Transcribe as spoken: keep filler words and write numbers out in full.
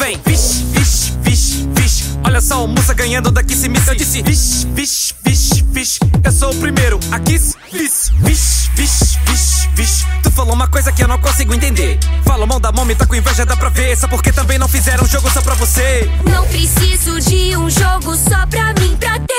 vem. Vixe, vixe, vixe, vixe. Olha só o Mussa ganhando daqui se me. Eu disse vixe, vixe, vixe, vixe. Eu sou o primeiro, aqui vixe, vixe, vixe, vixe, vixe. Tu falou uma coisa que eu não consigo entender. Fala mão da mão, tá com inveja, dá pra ver. Só porque também não fizeram um jogo só pra você. Não preciso de um jogo só pra mim, pra ter